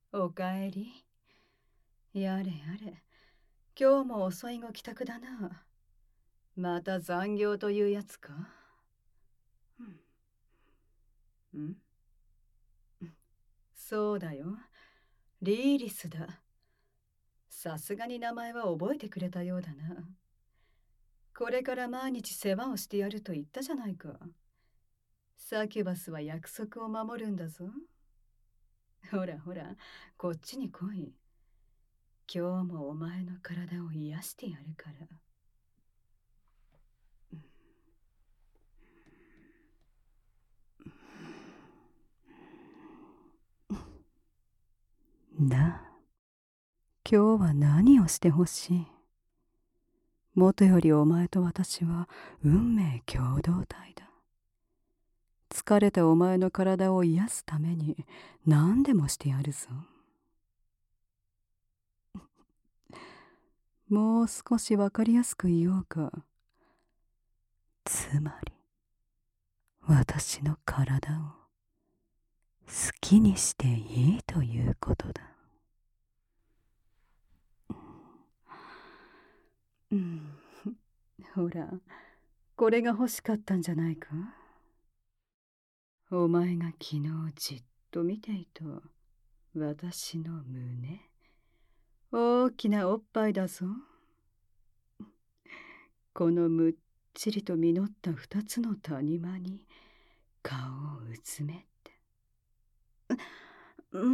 おかえり。やれやれ、今日も遅いご帰宅だな。また残業というやつか。うん、そうだよ。リーリスだ。さすがに名前は覚えてくれたようだな。これから毎日世話をしてやると言ったじゃないか。サキュバスは約束を守るんだぞ。ほらほら、こっちに来い。今日もお前の体を癒してやるから。なあ、今日は何をしてほしい？もとよりお前と私は運命共同体だ。疲れたお前の体を癒すために何でもしてやるぞ。もう少しわかりやすく言おうか。つまり、私の体を好きにしていいということだ。うん、ほら、これが欲しかったんじゃないか。お前が昨日じっと見ていた私の胸。大きなおっぱいだぞ。このむっちりと実った二つの谷間に顔をうずめて。うん。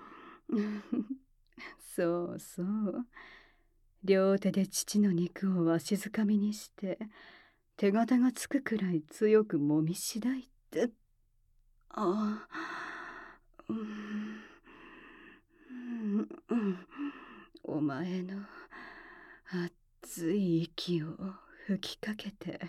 そうそう。両手で父の肉をわしづかみにして手形がつくくらい強くもみしだいて。ああ、うん、うん、お前の熱い息を吹きかけて、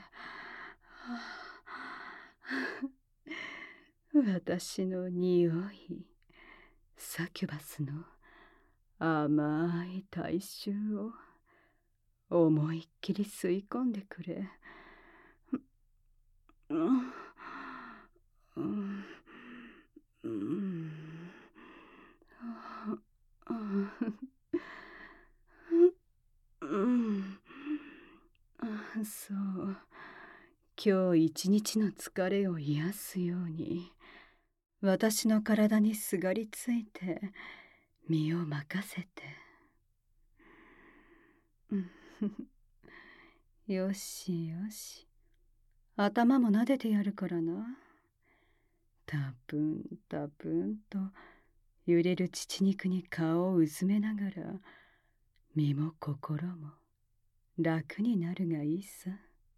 私の匂い、サキュバスの甘い体臭を思いっきり吸い込んでくれ。うん、うん、うん、うん、うん、そう。今日一日の疲れを癒すように、私の体にすがりついて身を任せて。うん、よしよし。頭も撫でてやるからな。たぷんたぷんと揺れる乳肉に顔をうずめながら、身も心も楽になるがいいさ。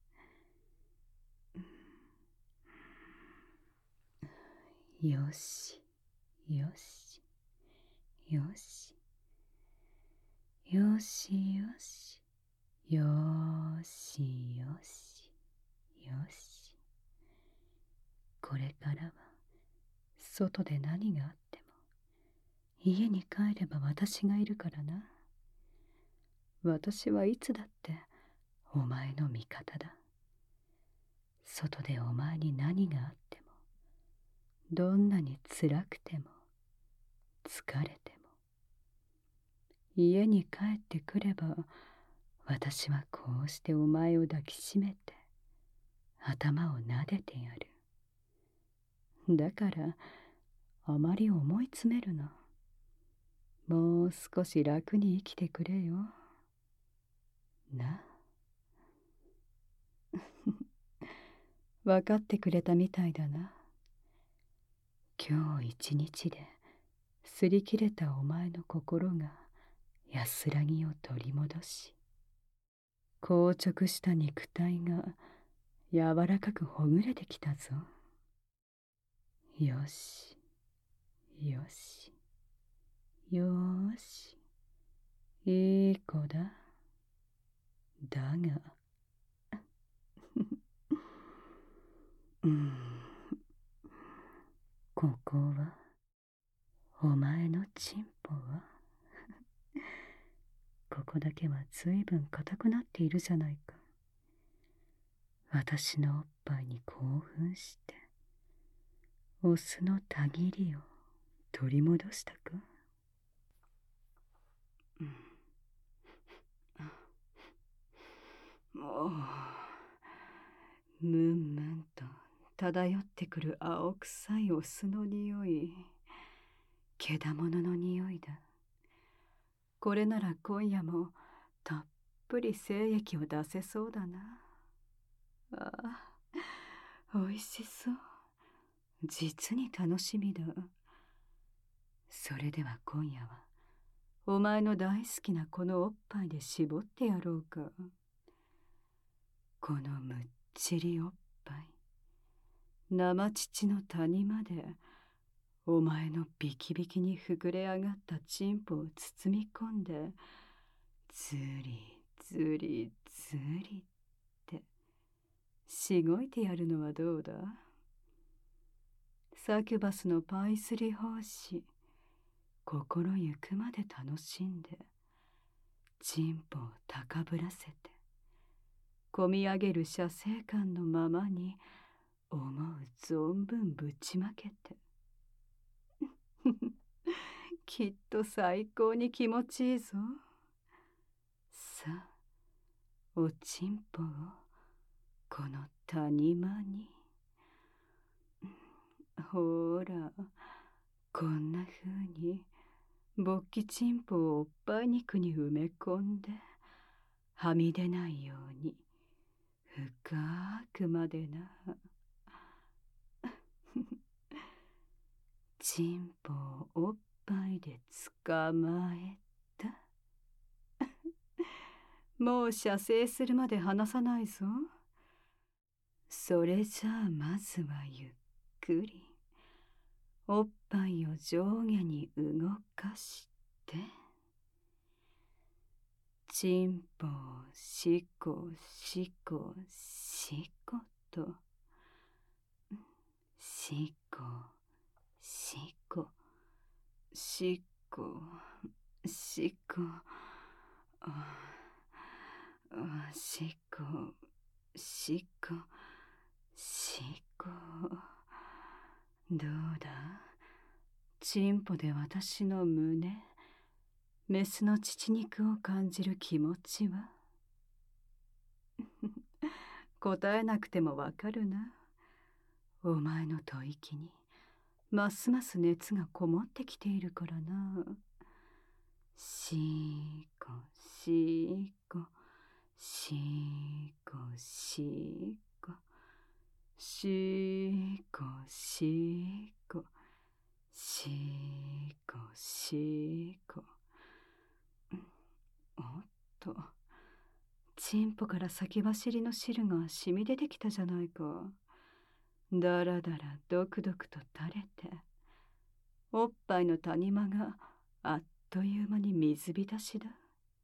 よしよしよしよしよしよしよしよし。これからは外で何があっても家に帰れば私がいるからな。私はいつだってお前の味方だ。外でお前に何があっても、どんなに辛くても疲れても、家に帰ってくれば私はこうしてお前を抱きしめて頭を撫でてやる。だからあまり思い詰めるな。もう少し楽に生きてくれよ。な。分かってくれたみたいだな。今日一日で擦り切れたお前の心が安らぎを取り戻し、硬直した肉体が柔らかくほぐれてきたぞ。よしよしよし、いい子だ。だがうん、ここはお前のチンポはここだけはずいぶん硬くなっているじゃないか。私のおっぱいに興奮してオスのたぎりを取り戻したか。 むんむんと漂ってくる青臭いお酢の匂い。けだものの匂いだ。これなら今夜もたっぷり精液を出せそうだな。ああ、おいしそう。実に楽しみだ。それでは今夜はお前の大好きなこのおっぱいで絞ってやろうか。このむっちりおっぱい、生乳の谷までお前のビキビキに膨れ上がったチンポを包み込んで、ずりずりずりってしごいてやるのはどうだ。サキュバスのパイスリ奉仕、心ゆくまで楽しんでチンポを高ぶらせて、こみ上げる射精感のままに思う存分ぶちまけてきっと最高に気持ちいいぞ。さあ、おちんぽをこの谷間に。ほら、こんな風に勃起チンポをおっぱい肉に埋め込んで、はみ出ないように深くまでな。チンポをおっぱいで捕まえた。もう射精するまで離さないぞ。それじゃあまずはゆっくりおっぱいを上下に動かして、チンポをしこしこしことしこしこしこしこしこしこしこ。どうだ、チンポで私の胸、メスの乳肉を感じる気持ちは。答えなくてもわかるな。お前の吐息にますます熱がこもってきているからな。しこしこしこしこしこしこしこしこ。おっと、チンポから先走りの汁が染み出てきたじゃないか。だらだらドクドクと垂れて、おっぱいの谷間があっという間に水浸しだ。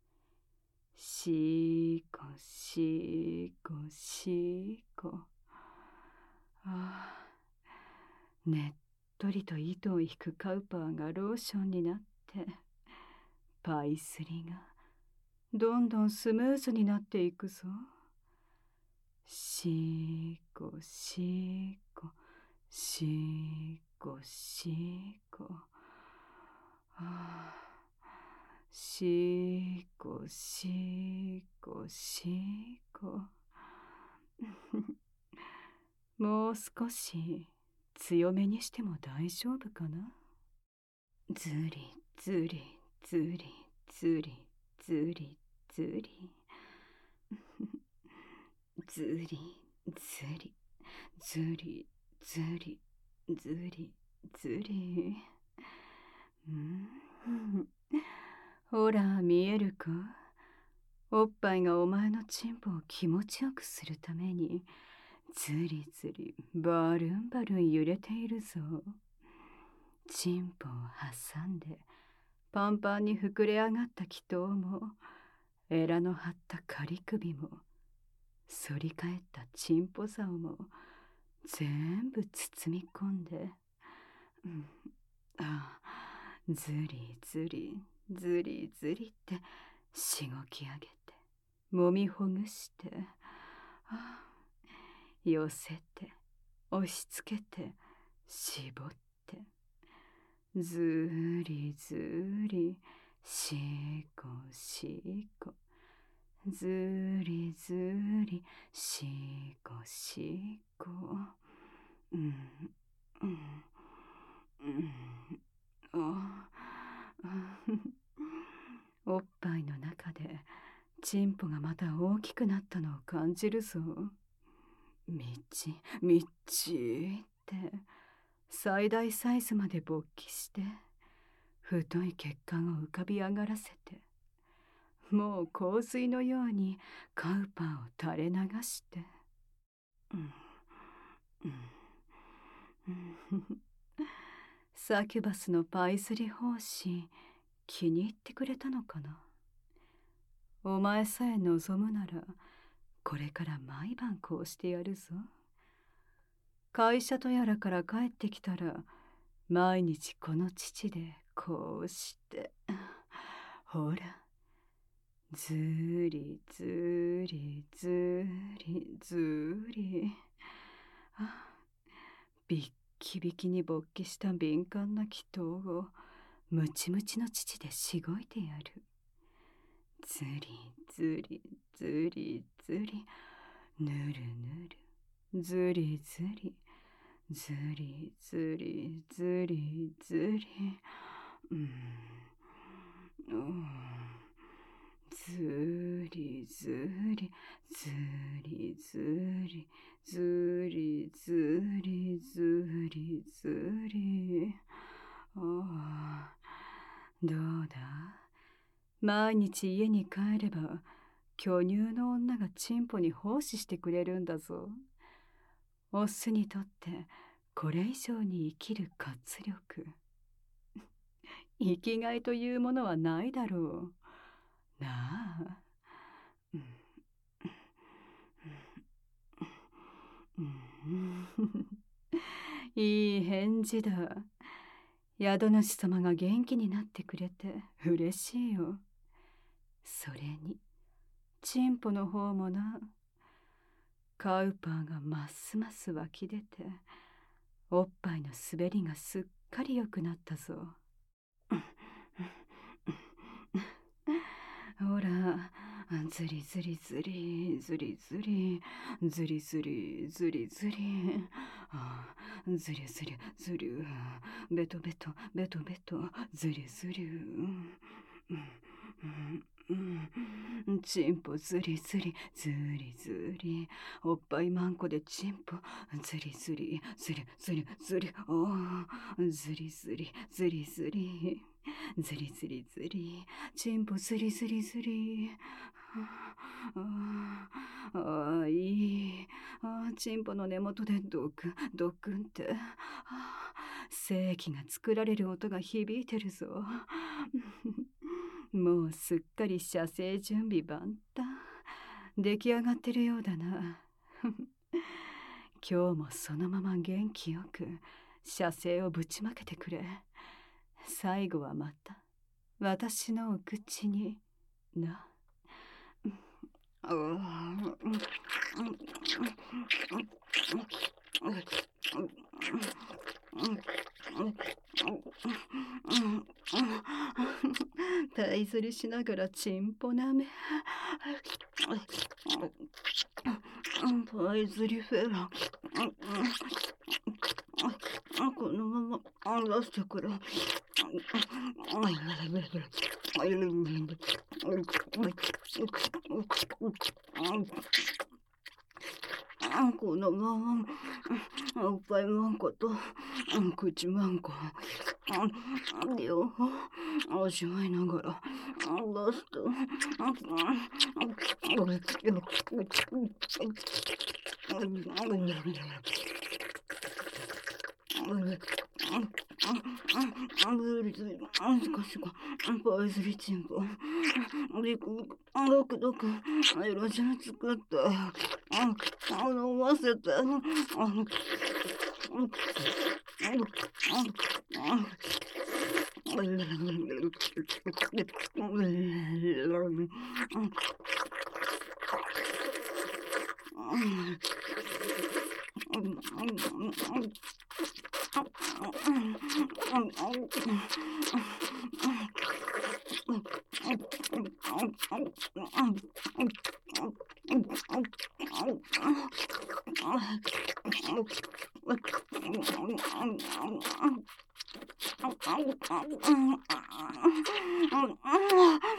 しこしこしこ。ああ、ねっとりと糸を引くカウパーがローションになって、パイスリがどんどんスムーズになっていくぞ。しこしこしこしこ。しこしこしこ。もう少し強めにしても大丈夫かな。ずりずりずりずりずりずりずりずりずりずりずりずり。ほら見えるか。おっぱいがお前のチンポを気持ちよくするためにずりずりバルンバルン揺れているぞ。チンポを挟んでパンパンに膨れ上がった気筒も、エラの張った仮首も、反り返ったチンポ竿も全部包み込んで、ずりずりずりずりってしごき上げて、揉みほぐして、寄せて押し付けて絞って、ずりずりしこしこずりずりしこしこ。うんうんうんあおっぱいの中でチンポがまた大きくなったのを感じるぞ。みっちって最大サイズまで勃起して太い血管を浮かび上がらせて、もう洪水のようにカウパーを垂れ流して、うんうんうんサキュバスのパイズリ奉仕気に入ってくれたのかな。お前さえ望むならこれから毎晩こうしてやるぞ。会社とやらから帰ってきたら毎日この乳でこうしてほら、ずりずりずりずり、ビッキビキに勃起した敏感な気筒をムチムチの乳でしごいてやる。ずりずりずりずり、ぬるぬる、ずりずりずりずりずりずり、ずりずりずりずりずりずりずりずり。どうだ、毎日家に帰れば巨乳の女がチンポに奉仕してくれるんだぞ。オスにとってこれ以上に生きる活力、生きがいというものはないだろうなあ。いい返事だ。宿主様が元気になってくれて嬉しいよ。それにチンポの方もな。カウパーがますます湧き出ておっぱいの滑りがすっかり良くなったぞ。ほら、ずりずりずりずりずりずりずりずりずり、ずりずりずり、ベトベトベトベト、ずりずり、チンポずりずりずりずり、おっぱいマンコでチンポずりずりずりずりずり、ずりずりずりずりずりずりずり、チンポずりずりずり。いい。チンポの根元でドクンドクンって、精液が作られる音が響いてるぞ。もうすっかり射精準備万端。出来上がってるようだな。今日もそのまま元気よく射精をぶちまけてくれ。最後はまた私のお口にな。パイズリしながらチンポなめ。パイズリフェラ。このまま離してくれ。このままおっぱいマンコと口マンコ両方おしまいながらラスト少しパイズリチンポドクドク色白作って飲ませて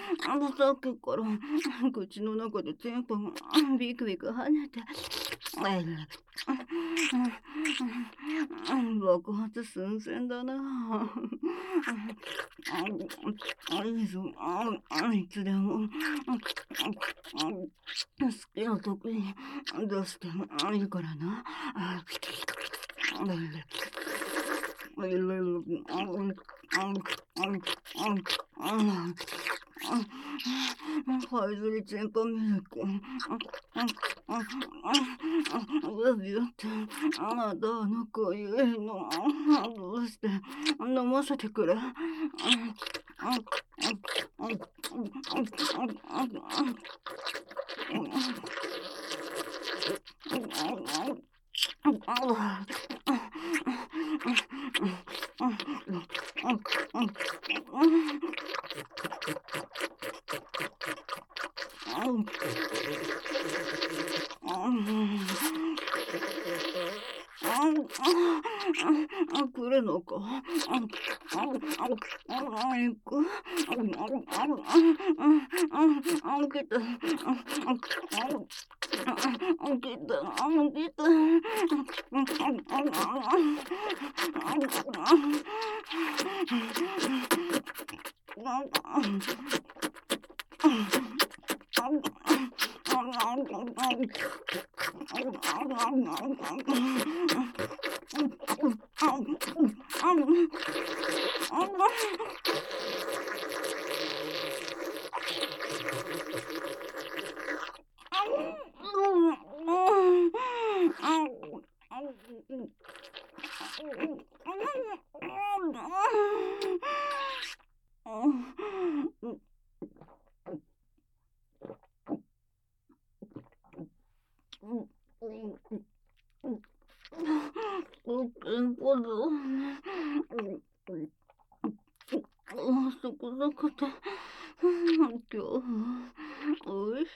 さっきから口の中で全部ビクビク跳ねて、爆発寸前だな。いいぞ、いつでも好きな時に出してもいいからな。ハイズリチンパミルク。ラビオってまだこういうのどうして飲ませてくれ。来るのか。行く。来た。そこそこで、今日はおいしい。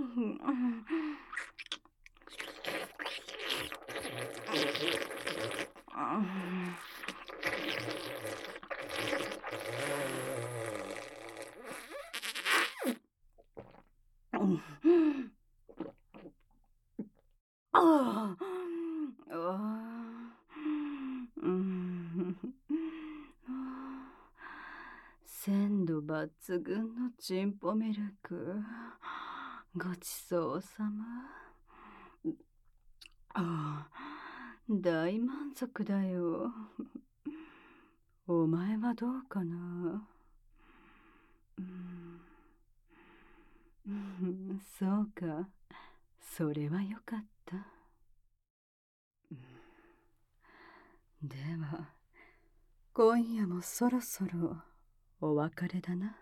ああ、うん。鮮度抜群のチンポミルク。ごちそうさま。大満足だよ。お前はどうかな。そうか。それはよかった。では、今夜もそろそろお別れだな。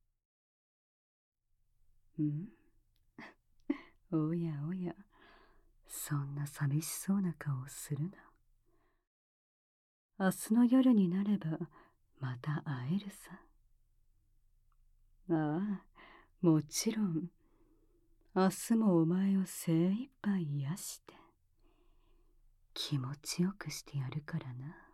おやおや、そんな寂しそうな顔をするな。明日の夜になればまた会えるさ。ああ、もちろん。明日もお前を精一杯癒して気持ちよくしてやるからな。